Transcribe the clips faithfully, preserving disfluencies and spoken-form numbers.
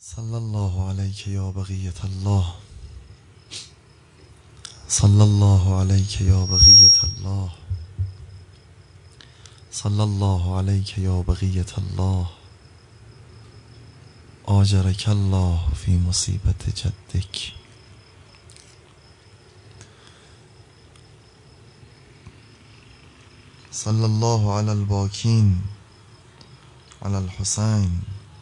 صلى الله عليك يا بقية الله، صلى الله عليك يا بقية الله، صلى الله عليك يا بقية الله، آجرك الله في مصيبة جدك. صلى الله على الباكين على الحسين،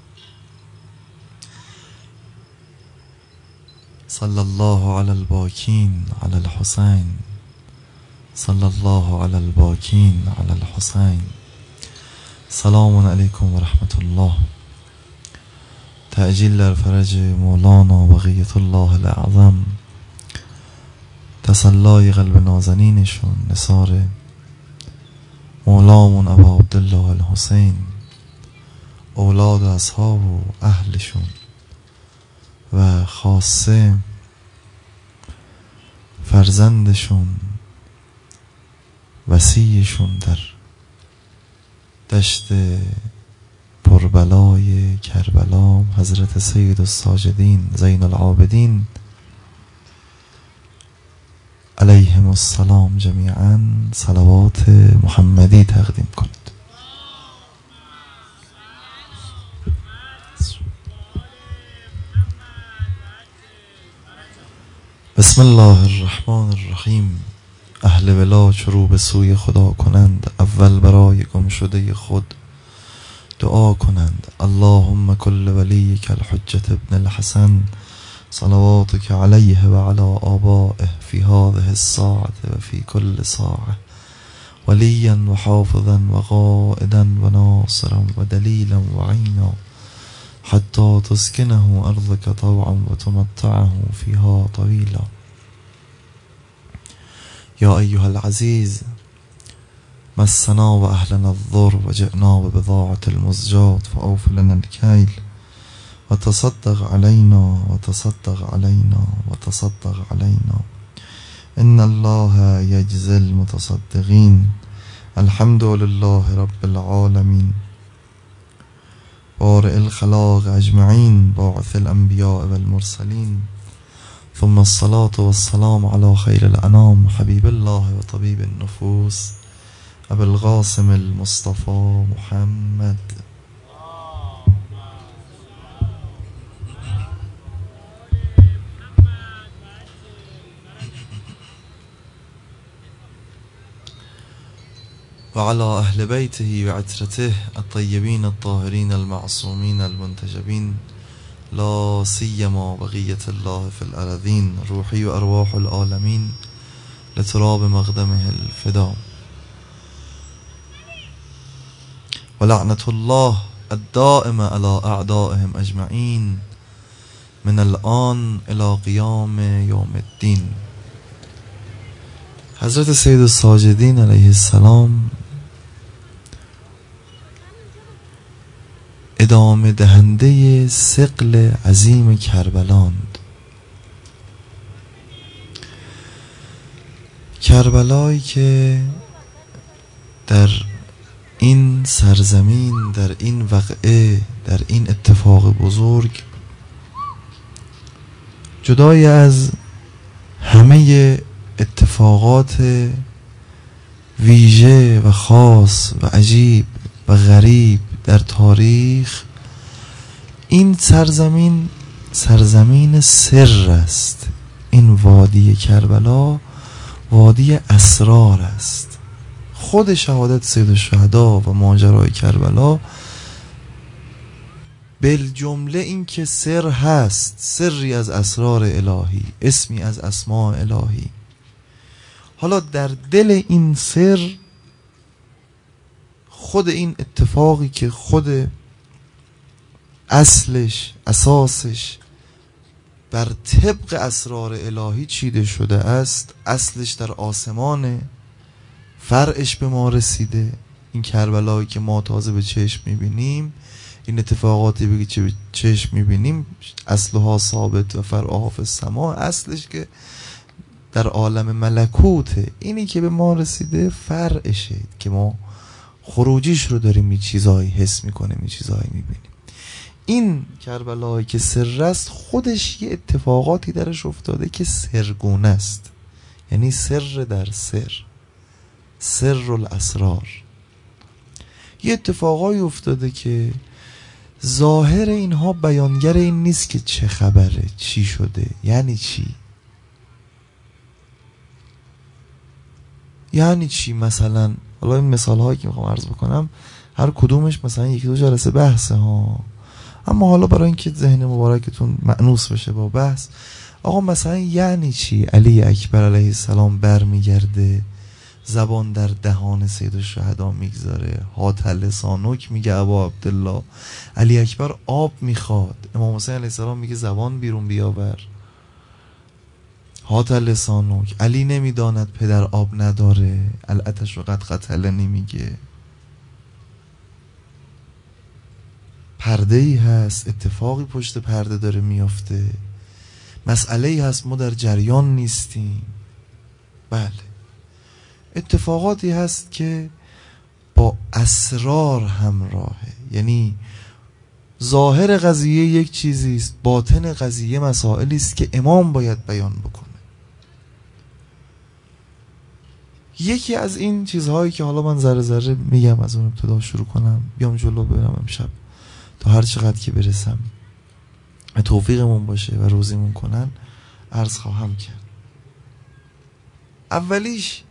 صلى الله على الباكين على الحسين، صلى الله على الباكين على الحسين. سلام علیکم و رحمت الله. تعجیل در فرج مولانا بقیت الله الاعظم، تسلای قلب نازنینشون نثار مولامون ابا عبدالله الحسین، اولاد اصحاب و اهلشون و خاصه فرزندشون وصیشون در دشت پربلای کربلا، حضرت سید الساجدین زین العابدین علیهم السلام جمیعا صلوات محمدی تقدیم کنید. بسم الله الرحمن الرحیم. اهل ولا چرو به سوی خدا کنند، اول برای گم شده خود دعا کنند. اللهم کل ولیک الحجة ابن الحسن صلواتك علیه و علی آبائه فی هذه الساعة و فی کل ساعة، ولیا و حافظا و قائدا و ناصرا و دلیلا و عینا، حتی تسکنه ارضك طوعا و تمتعه فيها طویلا. یا ایها العزیز، مسنا و اهلنا الضر و جئنا ببضاعة المزجات فاوف لنا الكيل و تصدق علينا و تصدق علينا و تصدق علينا، ان الله يجزي المتصدقين. الحمد لله رب العالمين بارئ الخلاق اجمعین، باعث الانبیاء والمرسلین، ثم الصلاة والسلام على خير الانام حبیب الله و طبیب النفوس ابو القاسم المصطفى محمد. وعلى أهل بيته وعترته الطيبين الطاهرين المعصومين المنتجبين، لا سيما بقية الله في الأرضين، روحي وأرواح العالمين لتراب مقدمه الفدا. ولعنة الله الدائمة على أعدائهم أجمعين من الآن إلى قيام يوم الدين. حضرت سید الساجدین علیه السلام ادامه دهنده ثقل عظیم کربلاند. کربلایی که در این سرزمین، در این وقعه، در این اتفاق بزرگ، جدای از همه اتفاقات ویژه و خاص و عجیب و غریب در تاریخ، این سرزمین سرزمین سر است. این وادی کربلا وادی اسرار است. خود شهادت سید الشهدا و ماجرای کربلا بالجمله این که سر هست، سری از اسرار الهی، اسمی از اسماء الهی. حالا در دل این سر خود این اتفاقی که خود اصلش، اساسش بر طبق اسرار الهی چیده شده است، اصلش در آسمانه، فرعش به ما رسیده. این کربلایی که ما تازه به چشم میبینیم، این اتفاقاتی بگی که به چشم میبینیم، اصلها ثابت و فرعها فی السما، اصلش که در عالم ملکوته. اینی که به ما رسیده فرعشه که ما خروجیش رو داریم، یه چیزایی حس میکنیم، یه چیزایی میبینیم. این کربلایی که سر است خودش یه اتفاقاتی درش افتاده که سرگونه است، یعنی سر در سر، سر الاسرار. یه اتفاقایی افتاده که ظاهر اینها بیانگر این نیست که چه خبره، چی شده، یعنی چی، یعنی چی. مثلا حالا این مثال هایی که میخوام عرض بکنم هر کدومش مثلا یکی دو جلسه بحثه ها، اما حالا برای اینکه ذهن مبارکتون مأنوس بشه با بحث، آقا مثلا یعنی چی علی اکبر علیه السلام بر میگرده زبان در دهان سید الشهدا میگذاره، هات لسانک میگه ابا عبدالله، علی اکبر آب میخواد، امام حسین علیه السلام میگه زبان بیرون بیاور، هات لسانک، علی نمیداند پدر آب نداره، العتش و قد قتلنی میگه. پرده ای هست، اتفاقی پشت پرده داره میافته، مسئله ای هست ما در جریان نیستیم. بله، اتفاقاتی هست که با اسرار همراهه، یعنی ظاهر قضیه یک چیزی است، باطن قضیه مسائلی است که امام باید بیان بکنه. یکی از این چیزهایی که حالا من ذره ذره میگم از اون ابتدا شروع کنم بیام جلو برم امشب تا هر چقدر که برسم توفیقمون باشه و روزیمون کنن عرض خواهم کرد. اولیش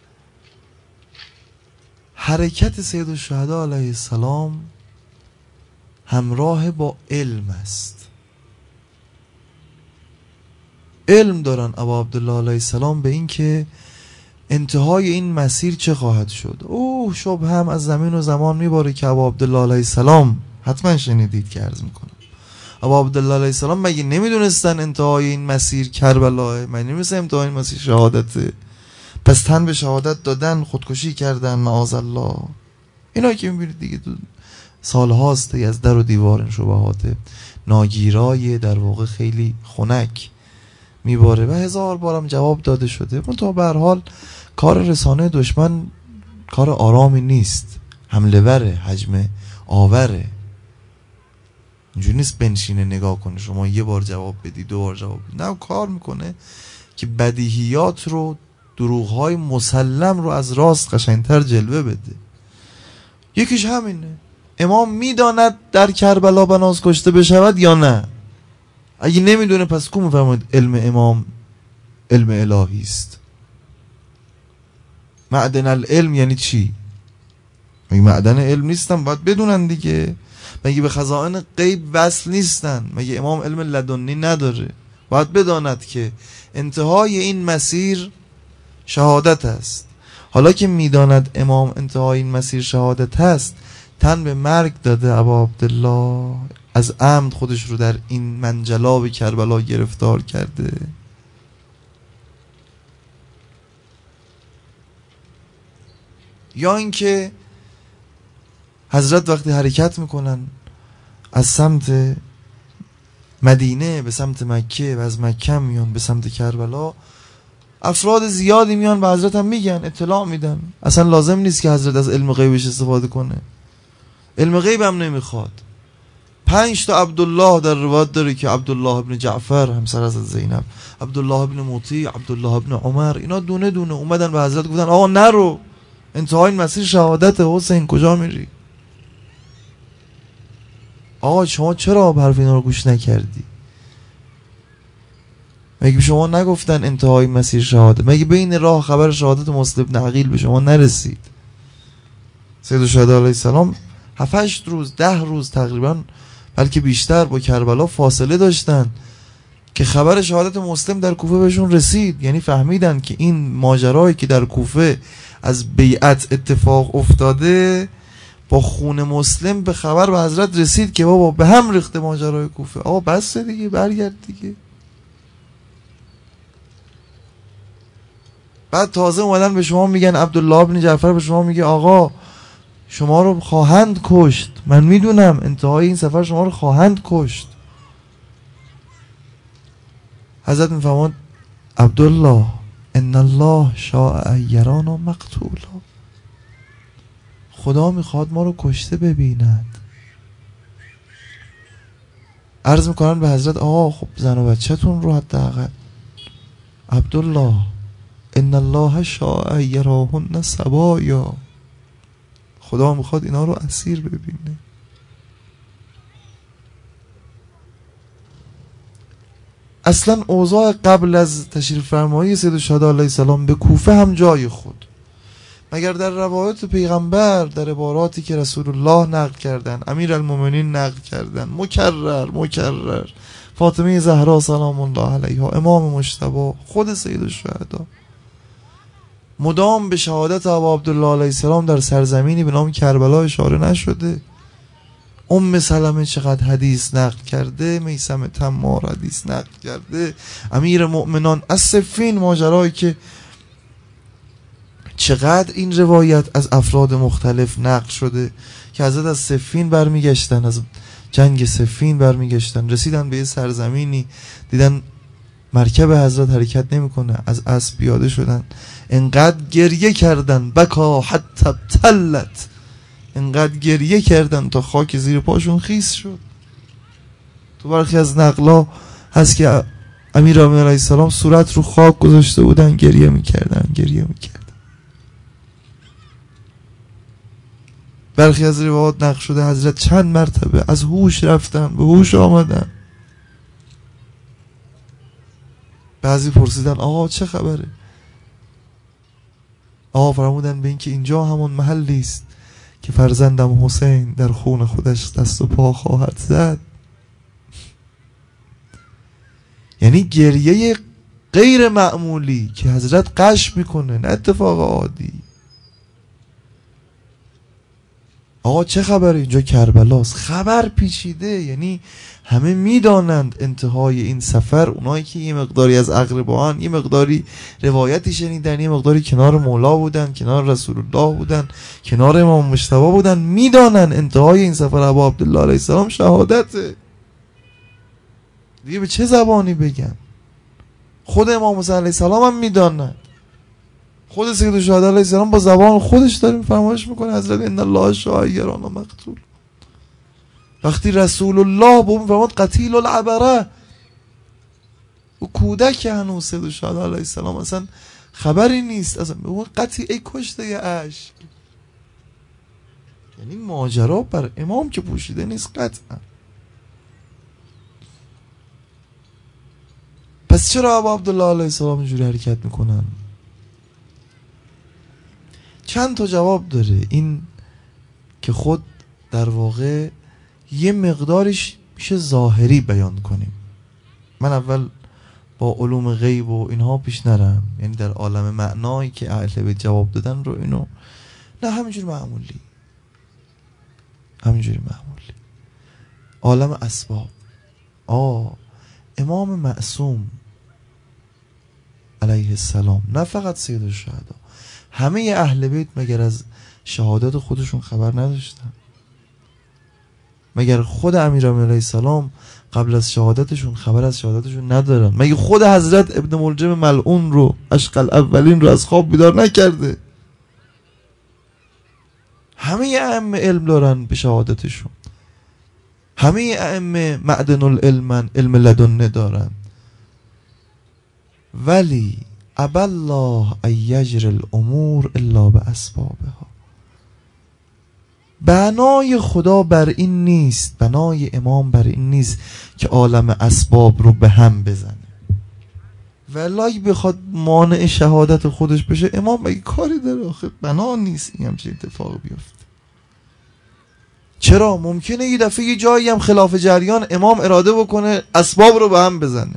حرکت سید الشهدا علیه السلام همراه با علم است. علم دارن ابا عبدالله علیه السلام به این که انتهای این مسیر چه خواهد شد. اوه شبه هم از زمین و زمان میباره که ابا عبدالله علیه السلام حتما شنیدید که عرض میکنم ابا عبدالله علیه السلام مگه نمیدونستن انتهای این مسیر کربلاه؟ مگه نمیدونستن انتهای این مسیر شهادته؟ پس تن به شهادت دادن، خودکشی کردن معاذ الله. اینا که میبینید دیگه سال هاست از در و دیوار این شبهات ناگیرای در واقع خیلی خنک میباره و هزار بارم جواب داده شده. من تا به هر حال کار رسانه دشمن کار آرامی نیست، حمله وره، حجم آوره، اینجوری نیست بنشینه نگاه کنه شما یه بار جواب بدی دو بار جواب بدی. نه، کار میکنه که بدیهیات رو، دروغ‌های مسلم رو از راست قشنگتر جلوه بده. یکیش همینه، امام میداند در کربلا بناز کشته بشود یا نه؟ اگه نمیدونه پس کو میفرماید علم امام علم الهی است؟ معدن العلم یعنی چی؟ مگه معدن علم نیستن؟ باید بدونن دیگه. مگه به خزائن غیب وصل نیستن؟ مگه امام علم لدنی نداره؟ باید بداند که انتهای این مسیر شهادت است. حالا که میداند امام انتهای این مسیر شهادت است، تن به مرگ داده ابا عبدالله، از عمد خودش رو در این منجلاب کربلا گرفتار کرده. یا اینکه حضرت وقتی حرکت میکنن از سمت مدینه به سمت مکه و از مکه میان به سمت کربلا، افراد زیادی میان به حضرت هم میگن، اطلاع میدن. اصلا لازم نیست که حضرت از علم غیبش استفاده کنه، علم غیب هم نمیخواد. پنج تا عبدالله در روایت داره که عبدالله ابن جعفر همسر حضرت زینب، عبدالله ابن مطیع، عبدالله ابن عمر، اینا دونه دونه اومدن به حضرت گفتن آقا نرو، انتهای مسیر شهادت، حسین کجا میری؟ آقا شما چرا حرف اینا رو گوش نکردی؟ مگه شما نگفتن انتهای مسیر شهادت؟ مگه بین راه خبر شهادت مسلم بن عقیل به شما نرسید؟ سید الشهدا علیه السلام هفت هشت روز ده روز تقریبا بلکه بیشتر با کربلا فاصله داشتن که خبر شهادت مسلم در کوفه بهشون رسید. یعنی فهمیدن که این ماجرایی که در کوفه از بیعت اتفاق افتاده با خون مسلم به خبر به حضرت رسید که بابا به هم ریخته ماجرای کوفه، آقا بس دیگه، برگرد دیگه. بعد تازه اومدن به شما میگن، عبدالله ابن جعفر به شما میگه آقا شما رو خواهند کشت، من میدونم انتهای این سفر شما رو خواهند کشت. حضرت میفرماد عبدالله ان الله شاء یرانا مقتولا، خدا میخواد ما رو کشته ببیند. عرض میکنن به حضرت آقا خب زن و بچه‌تون رو حداقل. عبدالله ان الله شاء یراهن سبایا، خدا میخواد اینا رو اسیر ببینه. اصلا اوضاع قبل از تشریف فرمایی سید الشهدا علیه السلام به کوفه هم جای خود، مگر در روایات پیغمبر، در عباراتی که رسول الله نقل کردن، امیر المومنین نقل کردن، مکرر مکرر، فاطمه زهرا سلام الله علیها، امام مجتبی، خود سید الشهدا، مدام به شهادت ابا عبدالله علیه السلام در سرزمینی به نام کربلا اشاره نشده؟ ام سلمه چقدر حدیث نقل کرده، میثم تمار حدیث نقل کرده، امیر مؤمنان از صفین، ماجرایی که چقدر این روایت از افراد مختلف نقل شده که حضرت از صفین برمیگشتن، از جنگ صفین برمیگشتن، رسیدن به یه سرزمینی، دیدن مرکب حضرت حرکت نمیکنه، از اسب پیاده شدن، انقدر گریه کردن، بکا حتی تلت، انقدر گریه کردن تا خاک زیر پاشون خیس شد. تو برخی از نقلا هست که امیر علیه السلام صورت رو خاک گذاشته بودن، گریه میکردن گریه میکردن. برخی از روایات نقل شده حضرت چند مرتبه از هوش رفتن به هوش آمدن. بعضی پرسیدن آقا چه خبره؟ آقا فرمودن به این که اینجا همون محلی است که فرزندم حسین در خون خودش دست و پا خواهد زد. یعنی گریه غیر معمولی که حضرت قش میکنه، نه اتفاق عادی. آقا چه خبره؟ اینجا کربلاست. خبر پیچیده، یعنی همه میدانند انتهای این سفر، اونایی که یه مقداری از اقربان، یه مقداری روایتی شنیدن، یه مقداری کنار مولا بودن، کنار رسول الله بودن، کنار امام مجتبی بودن، میدانن انتهای این سفر ابا عبدالله علیه السلام شهادته. دیگه به چه زبانی بگم؟ خود امام موسی علیه السلام هم میدانند. خود سید الشهدا علیه السلام با زبان خودش داریم فرمایش میکنه حضرت ان الله شاعران مقتول. وقتی رسول الله به اون فرمود قتیل العبره، و کودک هنوز سید الشهدا علیه السلام اصلا خبری نیست، اصلا به اون قتیل ای کشته اشک. یعنی ماجرا بر امام که پوشیده نیست قطعا. پس چرا ابا عبدالله علیه السلام اینجوری حرکت میکنن؟ چند تا جواب داره. این که خود در واقع یه مقدارش میشه ظاهری بیان کنیم. من اول با علوم غیب و اینها پیش نرم، یعنی در عالم معنایی که اهل بیت جواب دادن رو اینو نه، همینجوری معمولی، همینجوری معمولی. عالم اسباب. آه امام معصوم علیه السلام، نه فقط سید الشهدا، همه اهل بیت مگر از شهادت خودشون خبر نداشتن؟ مگر خود امیر علیه السلام قبل از شهادتشون خبر از شهادتشون ندارن؟ مگر خود حضرت ابن ملجم ملعون رو، اشقل اولین رو، از خواب بیدار نکرده؟ همه ائمه علم دارن به شهادتشون، همه ائمه معدن العلمن، علم لدنه دارن، ولی ابى الله ان یجری الامور الا باسبابها. بنای خدا بر این نیست، بنای امام بر این نیست که عالم اسباب رو به هم بزنه. ولای بخواد مانع شهادت خودش بشه، امام مگه کاری داره؟ آخه بنا نیست این همچین اتفاق بیفته. چرا؟ ممکنه یه دفعه یه جایی هم خلاف جریان امام اراده بکنه اسباب رو به هم بزنه.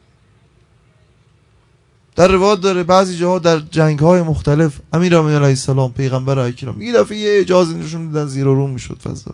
در روایت داره بعضی جاها در جنگ های مختلف امیر علیه السلام، پیغمبر اکرم، یه دفعه یه اجازه نشون میدن زیر و رو میشد فضا.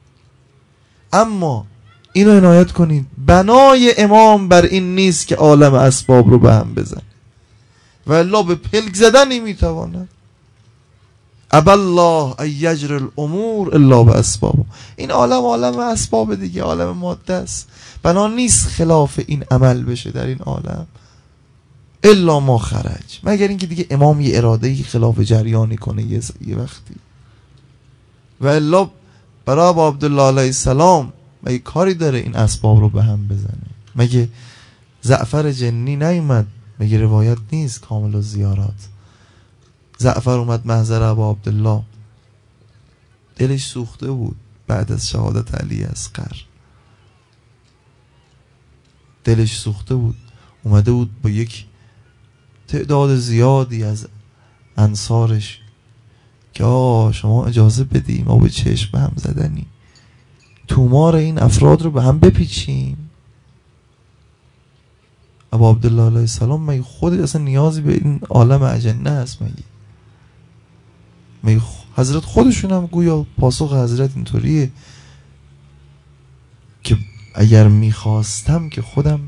اما اینو عنایت کنید، بنای امام بر این نیست که عالم اسباب رو به هم بزن، و الا به پلک زدن نمیتواند. ابى الله ان یجری الامور الا باسباب. این عالم عالم اسباب دیگه، عالم ماده است، بنا نیست خلاف این عمل بشه در این عالم الا ما خرج، مگر اینکه دیگه امام یه اراده‌ای خلاف جریانی کنه یه, یه وقتی. و الا برای ابا عبدالله علیه السلام مگه کاری داره این اسباب رو به هم بزنه؟ مگه زعفر جنی نیومد؟ مگه روایت نیست کامل و زیارات زعفر اومد محضر ابا عبدالله، دلش سوخته بود بعد از شهادت علی اصغر، دلش سوخته بود، اومده بود با یک تعداد زیادی از انصارش که آه شما اجازه بدیم ما به چشم به هم زدنی تومار این افراد رو به هم بپیچیم. ابا عبدالله علیه السلام مگه خودش اصلا نیازی به این عالم اجنه هست؟ مگه مگه حضرت خودشون هم گویا پاسخ حضرت اینطوریه که اگر میخواستم که خودم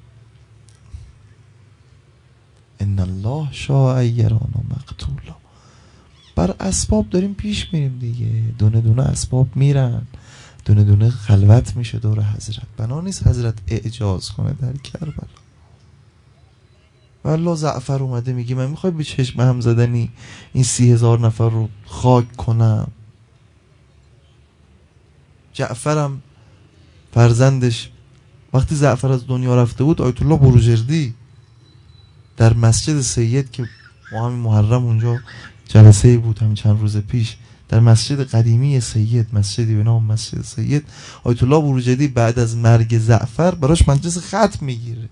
ان الله شاء یرانا مقتولا. بر اسباب داریم پیش میریم دیگه، دونه دونه اسباب میرن، دونه دونه خلوت میشه دور حضرت. بنا نیست حضرت اعجاز کنه در کربلا. والله زعفر اومده میگه من میخوای به چشم هم زدنی این سی هزار نفر رو خاک کنم. جعفرم فرزندش وقتی زعفر از دنیا رفته بود، آیت الله بروجردی در مسجد سید که ما همین محرم اونجا جلسه بود همین چند روز پیش، در مسجد قدیمی سید، مسجدی به نام مسجد سید، آیت الله بروجردی بعد از مرگ زعفر براش مجلس ختم میگیره.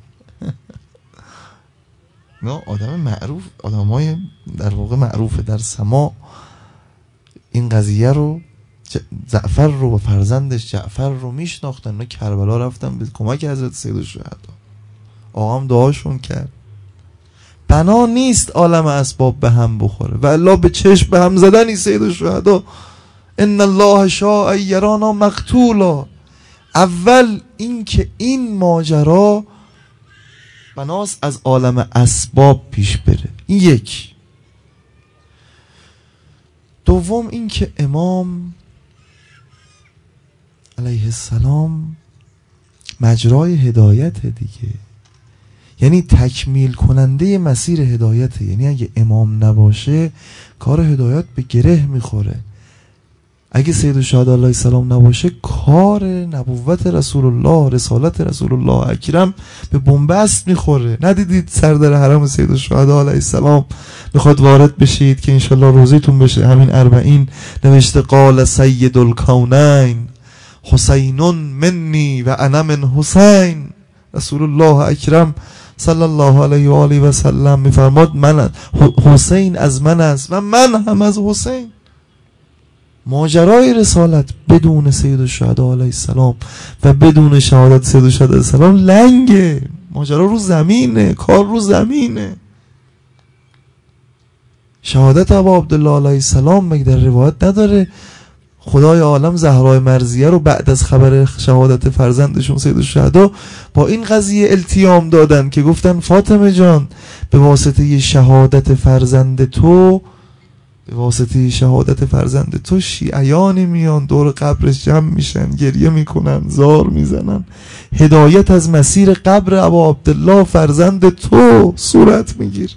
نه آدم معروف، آدمای در واقع معروفه در سما این قضیه رو، زعفر رو و فرزندش جعفر رو میشناختن. اونا کربلا رفتن به کمک حضرت سید الشهدا، آقام دعاشون کرد. بنا نیست عالم اسباب به هم بخوره و الا به چشم به هم زدنی سید الشهدا ان الله شاء یرانا مقتولا. اول این که این ماجرا بناست از عالم اسباب پیش بره، این یک. دوم این که امام علیه السلام مجرای هدایت دیگه، یعنی تکمیل کننده مسیر هدایته. یعنی اگه امام نباشه کار هدایت به گره میخوره. اگه سید الشهدا علیه السلام نباشه کار نبوت رسول الله، رسالت رسول الله اکرم به بنبست میخوره. ندیدید سردر حرم سید الشهدا علیه السلام میخواد وارد بشید که انشالله روزیتون بشه، همین اربعین نوشته قال سید الکونین حسین منی و انا من حسین. رسول الله اکرم صلی الله علیه و آله و سلم میفرماد من حسین از من است و من هم از حسین. ماجرای رسالت بدون سید الشهدا علیه السلام و بدون شهادت سید الشهدا علیه السلام لنگه. ماجرا رو زمینه، کار رو زمینه. شهادت ابا عبدالله علیه السلام مگه در روایت نداره خدای عالم زهرای مرضیه رو بعد از خبر شهادت فرزندشون سید الشهدا با این قضیه التیام دادن که گفتن فاطمه جان به واسطه شهادت فرزند تو، به واسطه شهادت فرزند تو شیعیانی میان دور قبرش جمع میشن، گریه میکنن، زار میزنن، هدایت از مسیر قبر ابا عبدالله فرزند تو صورت میگیره.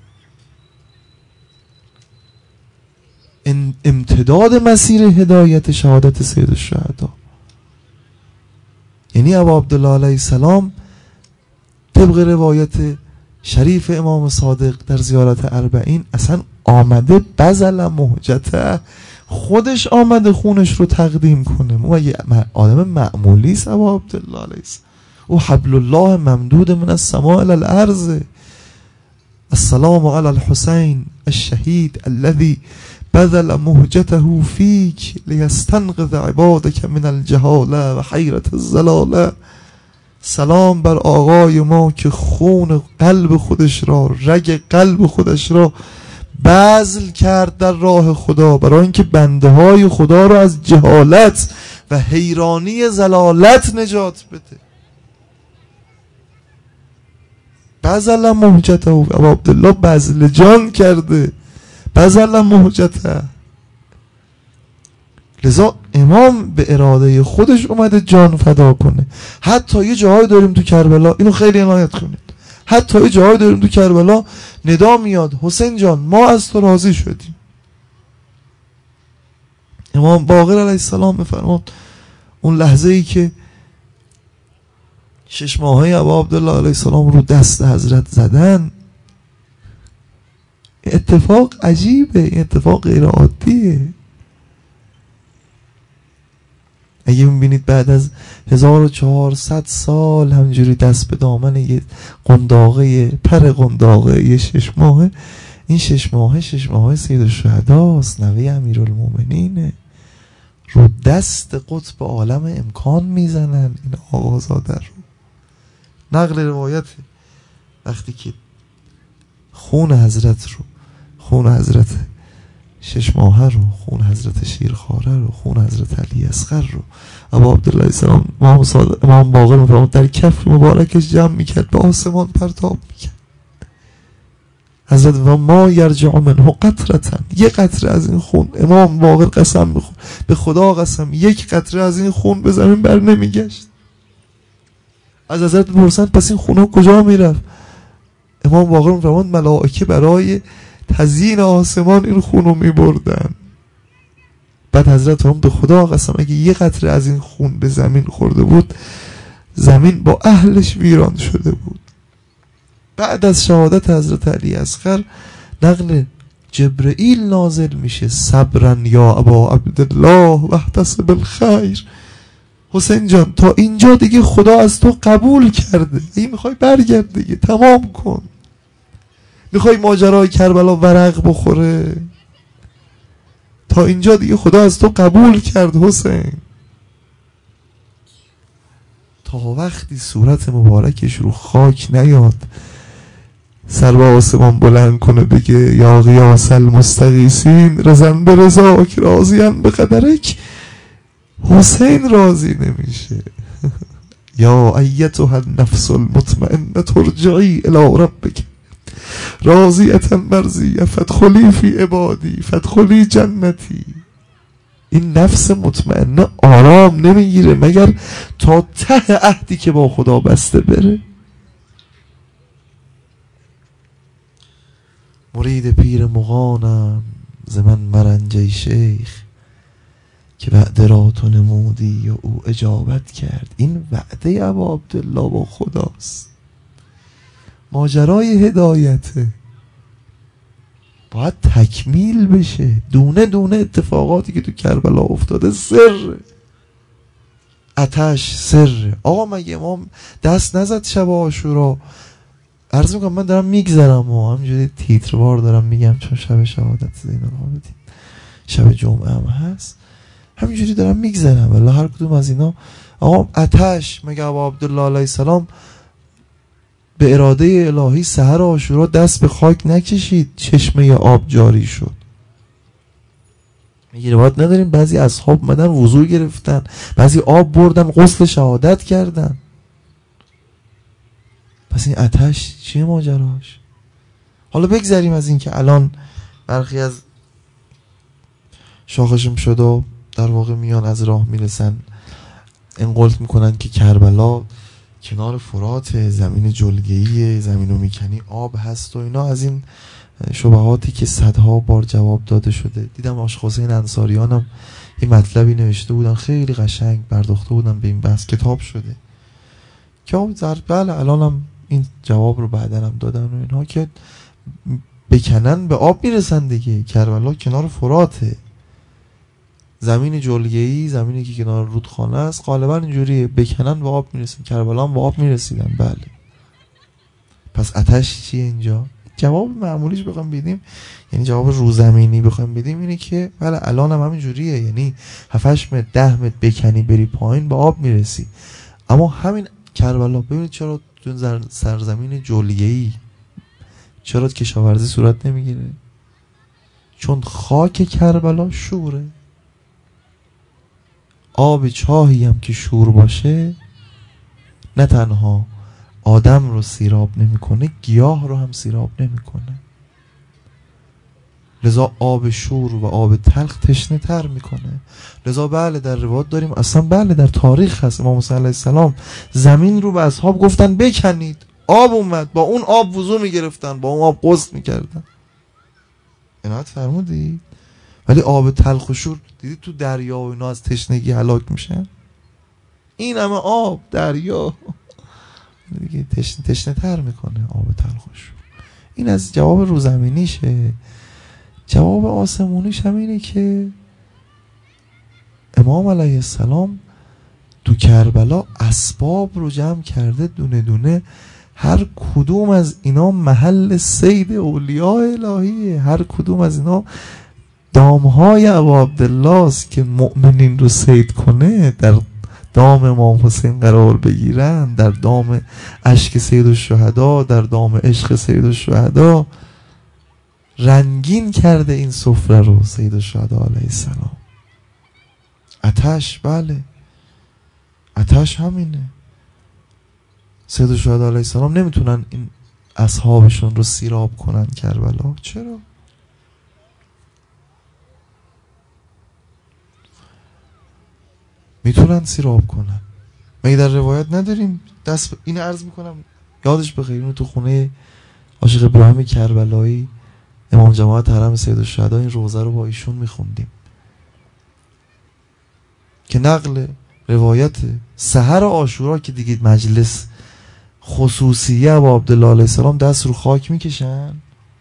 امتداد مسیر هدایت شهادت سید الشهدا. یعنی ابا عبدالله علیه السلام طبق روایت شریف امام صادق در زیارت اربعین اصلا آمده بذل مهجته، خودش آمده خونش رو تقدیم کنه. او اگه آدم معمولی است ابا عبدالله علیه السلام، او حبل الله ممدود من السماء الی الارض. السلام علی الحسین الشهید الذي بذل مهجته فیک لیستنقذ عبادک من الجهاله و حیرت الضلاله. سلام بر آقای ما که خون قلب خودش را، رگ قلب خودش را بذل کرد در راه خدا برای اینکه بنده های خدا را از جهالت و حیرانی ضلالت نجات بده. بذل مهجته، ابا عبدالله بذل جان کرده، بذل مهجته. لذا امام به اراده خودش اومده جان فدا کنه. حتی یه جاهای داریم تو کربلا، اینو خیلی عنایت کنید، حتی یه جاهای داریم تو کربلا ندا میاد حسین جان ما از تو راضی شدیم. امام باقر علیه السلام میفرماد اون لحظه ای که شش ماهه ابا عبدالله علیه السلام رو دست حضرت زدن، اتفاق عجیبه، این اتفاق غیر عادیه. اگه میبینید بعد از هزار و چهارصد سال همجوری دست به دامن یه قنداقه، پر قنداقه یه شش ماهه، این شش ماهه شش ماهه سید الشهداست، نوه امیرالمومنینه، رو دست قطب عالم امکان میزنن این آقازاده رو. نقل روایت وقتی که خون حضرت رو، خون حضرت شش ماهه رو، خون حضرت شیرخواره رو، خون حضرت علی اصغر رو ابا عبدالله السلام امام صادق امام باقر میفرماد در کف مبارکش جمع میکرد، به آسمان پرتاب میکرد. حضرت و ما یرجع منه قطرتن، یک قطره از این خون، امام باقر قسم میخورد به خدا قسم یک قطره از این خون به زمین بر نمیگشت. از حضرت پرسند پس این خونها کجا میرفت؟ امام باقر میفرماد ملائکه برای تزیین آسمان این خون رو میبردن. بعد حضرت هم به خدا قسم اگه یه قطره از این خون به زمین خورده بود زمین با اهلش ویران شده بود. بعد از شهادت حضرت علی اصغر نقل جبرئیل نازل میشه، صبرا یا ابا عبدالله واحتسب الخیر. حسین جان تا اینجا دیگه خدا از تو قبول کرده، این میخوای برگرد دیگه، تمام کن. میخوای ماجرای کربلا ورق بخوره؟ تا اینجا دیگه خدا از تو قبول کرد حسین. تا وقتی صورت مبارکش رو خاک نیاد، سر به آسمان بلند کنه بگه یا غیاث المستغیثین رزن به رضاک راضیان به قدرک، حسین راضی نمیشه. یا ایتها النفس المطمئنه ترجعی الی ربک راضیة مرضیه فادخلی فی عبادی فادخلی جنتی. این نفس مطمئنه آرام نمیگیره مگر تا ته عهدی که با خدا بسته بره. مرید پیر مغانم ز من مرنجه شیخ که وعده را تو نمودی و او اجابت کرد. این وعده ابا عبدالله با خداست، ماجرای هدایته، باید تکمیل بشه. دونه دونه اتفاقاتی که تو کربلا افتاده سر آتش سر. آقا مگه امام دست نزد شب عاشورا؟ عرض میکنم من دارم میگذرم و همینجوری تیتروار دارم میگم چون شب شهادت زین العابدین شب جمعه هم هست، همینجوری دارم میگذرم. والله هر کدوم از اینا آقا آتش، مگه ابا عبدالله علیه السلام به اراده الهی سحر عاشورا دست به خاک نکشید چشمه آب جاری شد؟ میگه روایت نداریم بعضی اصحاب اومدن وضو گرفتن، بعضی آب بردن غسل شهادت کردن. پس این آتش چیه ماجراش؟ حالا بگذاریم از این که الان برخی از شاخشم شده و در واقع میان از راه میرسن انقلت میکنن که کربلا کنار فرات، زمین جلگه‌ای، زمین و میکنی آب هست و اینا، از این شبهاتی که صدها بار جواب داده شده. دیدم عاشق حسین انصاریان هم یه مطلبی نوشته بودن خیلی قشنگ پرداخته بودن به این بحث، کتاب شده که بله الان هم این جواب رو بعدن هم دادن و اینها که بکنن به آب میرسن دیگه. کربلا کنار فراته، زمین جلگه‌ای، زمینی که کنار رودخانه است، غالبا اینجوریه بکنن به آب میرسن. کربلا هم به آب میرسیدن بله. پس آتش چیه اینجا؟ جواب معمولیش بخوام بدیم، یعنی جواب روزمینی بخوام بدیم اینه که بله الان هم همین جوریه، یعنی هفت متر ده متر بکنی بری پایین به آب میرسی. اما همین کربلا ببینید چرا تو سرزمین جلگه‌ای چرا کشاورزی صورت نمیگیره؟ چون خاک کربلا شوره. آب چاهی هم که شور باشه نه تنها آدم رو سیراب نمیکنه، گیاه رو هم سیراب نمیکنه. لذا آب شور و آب تلخ تشنه تر میکنه. لذا بله در روایات داریم، اصلا بله در تاریخ هست، امام حسین علیه السلام زمین رو به اصحاب گفتن بکنید، آب اومد، با اون آب وضو میگرفتن، با اون آب غسل میکردن. عنایت فرمودید؟ ولی آب تلخ و شور دیدید تو دریا و اینا از تشنگی هلاک میشن. این همه آب دریا دیگه تشنه تشنه تر میکنه آب تلخش. این از جواب روزمینیشه. جواب آسمونیش هم اینه که امام علیه السلام تو کربلا اسباب رو جمع کرده دونه دونه، هر کدوم از اینا محل صید اولیاء الهیه، هر کدوم از اینا دامهای ابا عبدالله است که مؤمنین رو صید کنه، در دام امام حسین قرار بگیرن، در دام اشک سید الشهدا، در دام عشق سید الشهدا. رنگین کرده این سفره رو سید الشهدا علیه السلام. آتش، بله آتش همینه. سید الشهدا علیه السلام نمیتونن این اصحابشون رو سیراب کنن کربلا. چرا؟ میتونن سیراب کنن. مگه در روایت نداریم؟ دست ب... این عرض میکنم یادش بخیر، اون تو خونه عاشق ابراهیم کربلایی امام جماعت حرم سید الشهدا این روزه رو با ایشون میخوندیم که نقل روایت سحر عاشورا که دیگه مجلس خصوصیه با عبدالله علیه السلام دست رو خاک میکشن،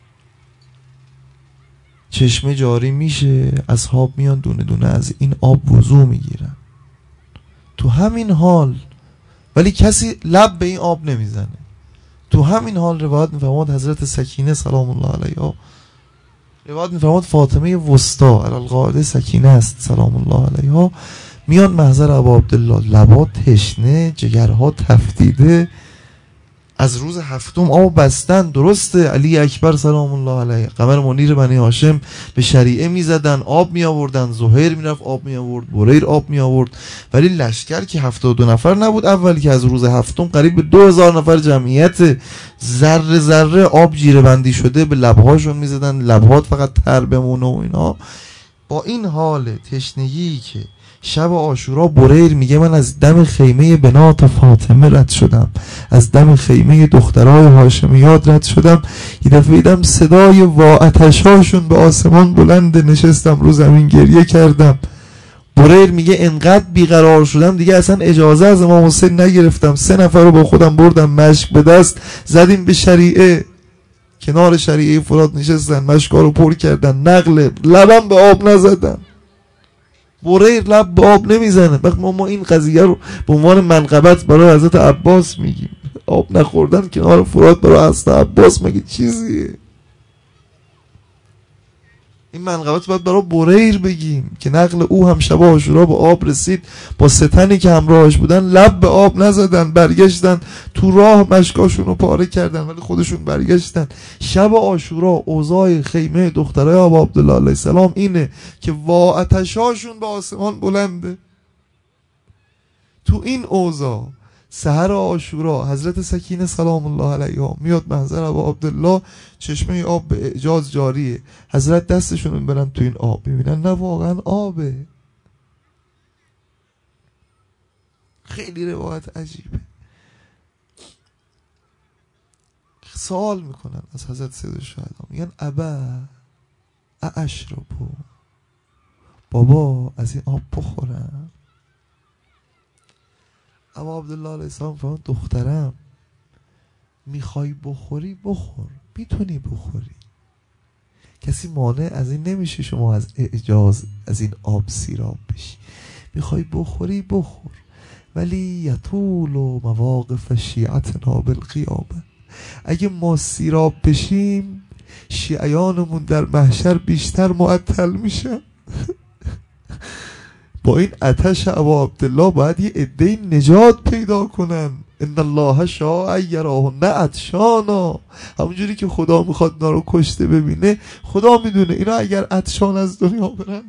چشمه جاری میشه، اصحاب میان دونه دونه از این آب وضو میگیرن. تو همین حال ولی کسی لب به این آب نمیزنه. تو همین حال روایت میفرماد حضرت سکینه سلام الله علیها، روایت میفرماد فاطمه وسطا القاعده سکینه است سلام الله علیها، میان محضر ابا عبدالله، لبا تشنه، جگرها تفتیده، از روز هفتم آب بستن. درسته علی اکبر سلام الله علیه، قمر منیر بنی هاشم به شریعه می زدن، آب می آوردن، زهیر می رفت آب می آورد، بریر آب می آورد، ولی لشکر که هفتاد و دو نفر نبود اولی که از روز هفتم قریب به دو هزار نفر جمعیت، ذره ذره آب جیره بندی شده به لبهاشون می زدن، لبهات فقط تر بمونه و اینا. با این حال تشنگی که شب عاشورا بریر میگه من از دم خیمه بنات فاطمه رد شدم، از دم خیمه دخترای هاشمیات رد شدم، یه دفعه دیدم صدای واعتشاشون به آسمان بلند، نشستم رو زمین گریه کردم. بریر میگه انقدر بیقرار شدم دیگه اصلا اجازه از امام حسین نگرفتم، سه نفر رو با خودم بردم مشک به دست، زدیم به شریعه، کنار شریعه فرات نشستن، مشکا رو پر کردن، نقل لبم به آب نزدم. بریر لب به آب نمیزنه. وقتی ما, ما این قضیه رو به عنوان منقبت برای حضرت عباس میگیم، آب نخوردن کنار فرات برای حضرت عباس مگه چیزیه؟ این منقبت باید برای بریر بگیم که نقل او هم شب عاشورا به آب رسید، با ستنی که همراهش بودن لب به آب نزدن، برگشتن تو راه مشکاشون رو پاره کردن ولی خودشون برگشتن. شب عاشورا اوضاع خیمه دخترای ابا عبدالله علیه السلام اینه که واعتشاشون به آسمان بلنده. تو این اوضاع سحر عاشورا حضرت سکینه سلام الله علیها میاد محضر ابا عبدالله، چشمه آب به اعجاز جاریه، حضرت دستشون رو برن تو این آب، میبینن نه واقعا آبه. خیلی روایت عجیبه. سوال میکنن از حضرت سید الشهدا، میگن ابا ااشربو، بابا از این آب بخورم؟ ابا عبدالله علیه السلام فرمود دخترم میخوای بخوری بخور، میتونی بخوری، کسی مانع از این نمیشه شما از اعجاز از این آب سیراب بشی، میخوای بخوری بخور، ولی یطول و مواقف شیعتنا بالقیامه، اگه ما سیراب بشیم شیعیانمون در محشر بیشتر معطل میشن. با این آتش ابا عبدالله باید یه عده نجات پیدا کنن. ان الله شاء یراهن عطشانا، همونجوری که خدا میخواد اینا رو کشته ببینه، خدا میدونه اینا اگر عطشان از دنیا برن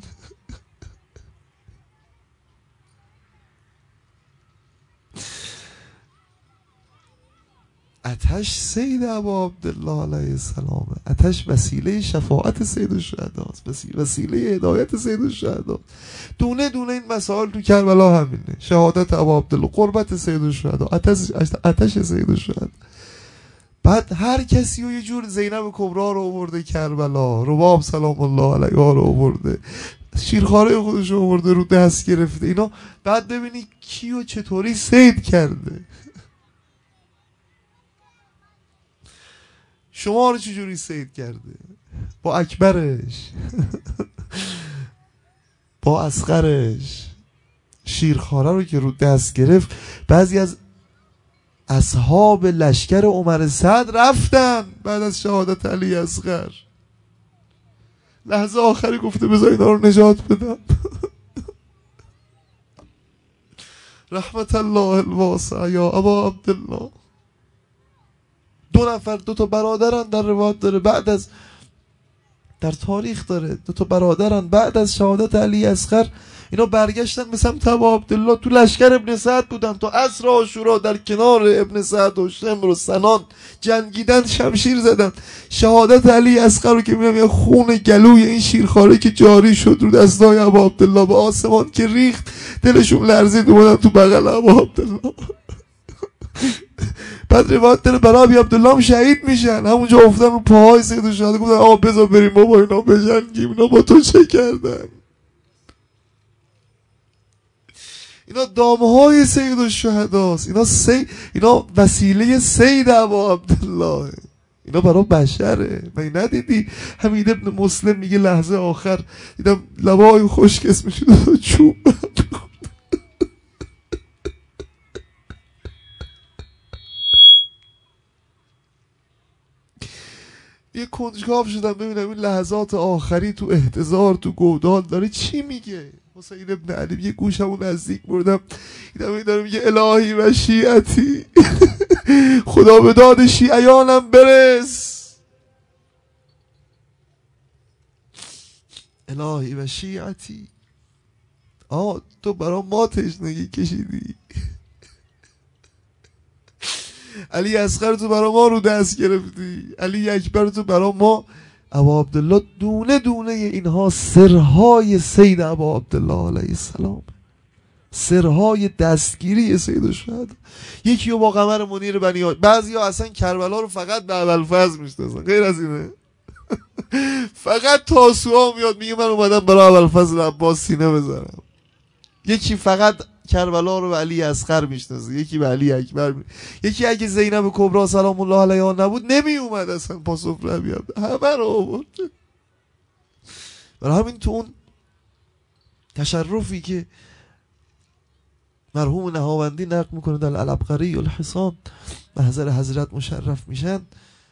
آتش سید ابا عبدالله علیه السلام، آتش وسیله شفاعت سید الشهدا است، وسیله هدایت سید الشهدا. دونه دونه این مسائل تو کربلا همینه، شهادت ابا عبدالله، قربت سید الشهدا، آتش آتش سید الشهدا. بعد هر کسی و یه جور زینب کبرا رو آورده کربلا، رباب سلام الله علیها رو آورده، شیرخواره خودش آورده رو دست گرفته اینا. بعد ببینی کیو چطوری صید کرده. شما رو چجوری صید کرده؟ با اکبرش با اصغرش. شیرخواره رو که رو دست گرفت، بعضی از اصحاب لشکر عمر سعد رفتن بعد از شهادت علی اصغر. لحظه آخری گفته بذار اینا رو نجات بدم. رحمت الله الواسع یا ابا عبدالله. دو نفر دو تا برادرن، در روایت داره بعد از، در تاریخ داره دو تا برادرن بعد از شهادت علی اصغر اینا برگشتن به سمت ابا عبدالله. تو لشکر ابن سعد بودن تا عصر عاشورا، در کنار ابن سعد و شمر و سنان جنگیدن، شمشیر زدن. شهادت علی اصغر رو که میبینم یه خون گلوی این شیرخواره که جاری شد رو دستای ابا عبدالله به آسمان که ریخت، دلشون لرزید اومدن تو بغل ابا عبدالله. بعد روایت داره برای ابی عبدالله هم شهید میشن، همونجا افتادن رو پاهای سید الشهدا، گفتن آقا بذار بریم بابا اینا بجنگیم، اینا با تو چه کردن؟ اینا دامهای سید الشهداست، اینا سی... اینا وسیله سید ابا عبدالله، اینا برای بشره. من ندیدی حمید ابن مسلم میگه لحظه آخر دیدم لبای خشک اسمش دو چوب یه کنجکاو شدم ببینم این لحظات آخری تو احتضار تو گودال داره چی میگه. حسین ابن علی یه گوشمو نزدیک بردم دیدم این داره میگه الهی و شیعتی خدا به داد شیعیانم برس، الهی و شیعتی. آه تو برا ما تشنگی کشیدی، علی اصغر تو برا ما رو دست گرفتی، علی اکبر تو برا ما. ابا عبدالله دونه دونه اینها سرهای سید ابا عبدالله علیه السلام، سرهای دستگیری سید الشهدا. یکی رو با قمر منیر بنی هاشم، بعضی ها اصلا کربلا رو فقط به ابوالفضل میشناسن، غیر از اینه فقط تاسوعا میاد میگه من اومدم برای ابوالفضل عباس سینه بزنم. یکی فقط کربلا رو به علی اصغر میشناسه، یکی به علی اکبر می... یکی اگه زینب کبرا سلام الله علیها نبود نمی اومد اصلا پاسخ ربی همه رو آورد. برای همین تو اون تشرفی که مرحوم نهاوندی نقل میکنه در العبقری الحصان محضر حضرت مشرف میشن،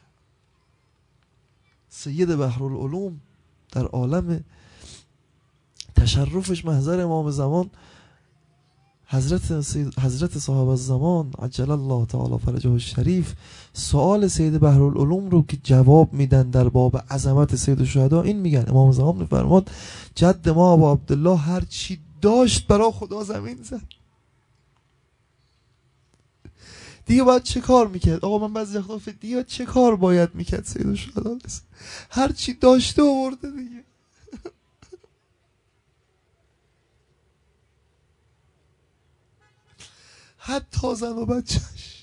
سید بحرالعلوم در عالم تشرفش محضر امام زمان حضرت حضرت صاحب الزمان عجل الله تعالی فرجه الشریف سوال سید بحرالعلوم رو که جواب میدن در باب عظمت سید الشهدا، این میگن امام زمان میفرماد جد ما ابا عبدالله هر چی داشت برای خدا زمین زد. دیگه باید چه کار میکرد؟ آقا من بعضی وقتا فکر دیگه چه کار باید میکرد سید الشهدا؟ هر چی داشته آورده دیگه. حتی زن و بچهش.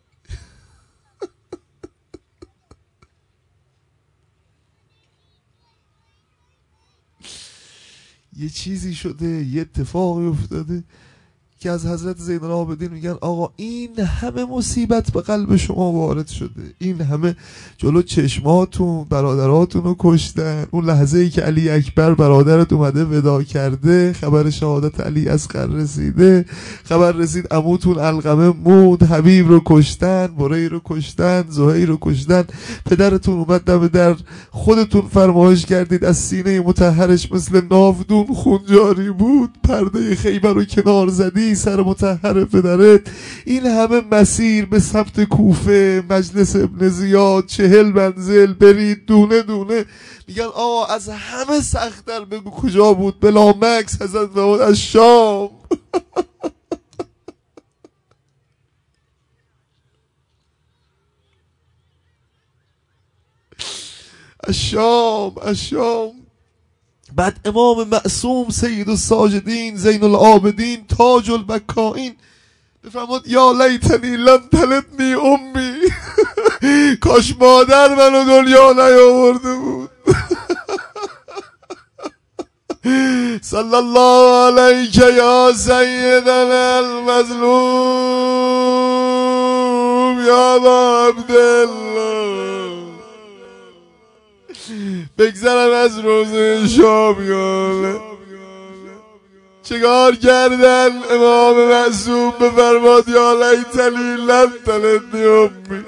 یه چیزی شده، یه اتفاقی افتاده که از حضرت زین العابدین میگن آقا این همه مصیبت به قلب شما وارد شده، این همه جلو چشماتون برادراتون رو کشتن، اون لحظه ای که علی اکبر برادرت اومده ودا کرده، خبر شهادت علی اصغر رسیده، خبر رسید عموتون علقمه مود، حبیب رو کشتن، بری رو کشتن، زهیر رو کشتن، پدرتون اومد دم در، خودتون فرمایش کردید از سینه مطهرش مثل ناودون خون جاری بود، پرده خیبر رو کنار زدی سر مطهر پدرت. این همه مسیر به سمت کوفه، مجلس ابن زیاد، چهل منزل برید دونه دونه. میگن آقا از همه سخت‌تر بگو کجا بود؟ بلا مکس حضرت فرمود از شام. از شام از شام. بعد امام معصوم سید الساجدین زین العابدین تاج البکائین بفرماد یا لیتنی لم تلدنی امی کاش مادر منو دنیا نیاورده بود. صلی الله علیک یا سیدنا المظلوم یا عبدالله. بگذرم از روزه شامیانه، چگار کردن امام معصوم بفرماد یا لیتنی لم تلدنی امی.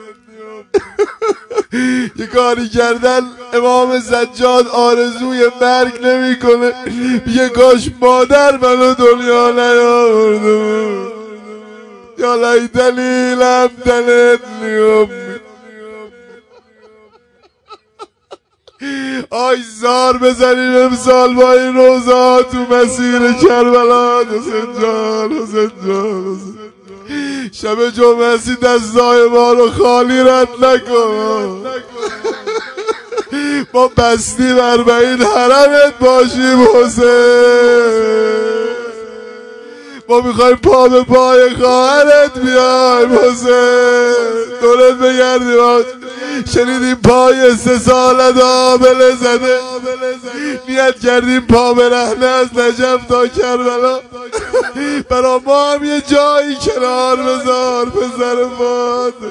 یه کاری کردن امام سجاد آرزوی مرگ نمی کنه، میگه کاش مادر منو دنیا نیاورده بود. یا لیتنی لم تلدنی امی. آی زار بزنیم امسال با این روزا تو مسیر کربلا. حسین جان حسین جان حسین. شب جمعه هستی دستای ما رو خالی رد نکن. ما بستیم اربعین حرمت باشیم حسین. ما میخوایم پا به پای خواهرت بیایم حسین. دورت بگردیم. شنیدیم پای سه ساله دابله زده، نیت کردیم پا برهنه از نجف تا کربلا. برا ما هم یه جایی کنار بذار پسر فاطمه.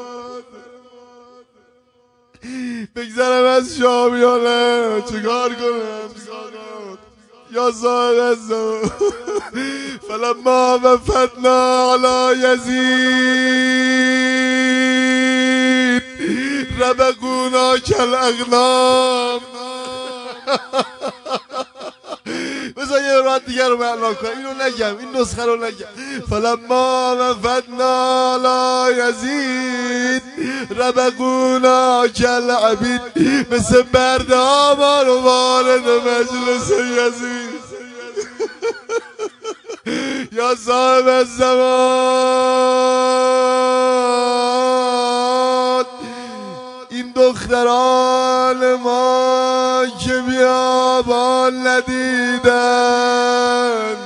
بگذرم از شامیانه، چکار کنم یا صاحب الزمان. فلما وفتنا علی یزید ربقونا کالاغنام. بذار یه راحت دیگر رو معنا کنم، اینو نگم، این نسخه رو نگم. فلما وفتنا علی یزید ربقونا کالعبید. مثل برده ها ما رو وارد مجلس یزید. یا صاحب الزمان. این دختران ما که بیابان ندیدن.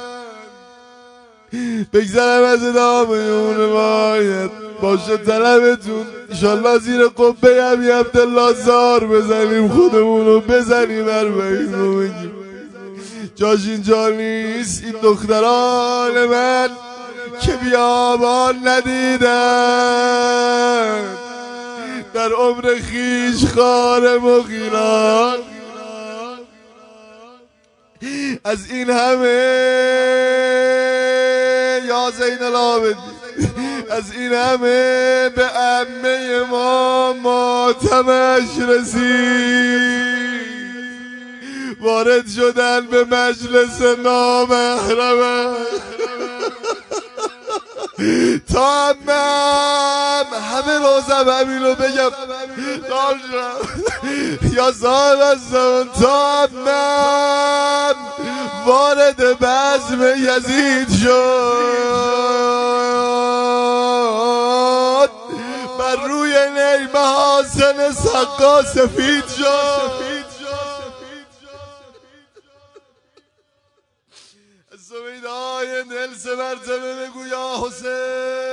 بگذرم از ادامه اون باید باشه طلبتون. انشالله زیر قبه همی عبدالله زار بزنیم، خودمونو بزنیم، اربعین رو بگیم. جاش اینجا نیست. این دختران من که بیابان ندیدن، در عمر خیش خار مغیران. از این همه یا زین العابدین، از این همه به عمه ما ماتمش رسید. وارد شدن به مجلس نامحرمه تا عمم. همه روزم همینو بگم یا صاحب الزمان. تا عمم وارد بزم یزید شد، بر روی نی محاسن سقا سفید شد. از سویدای دل سه مرتبه بگو یا حسین.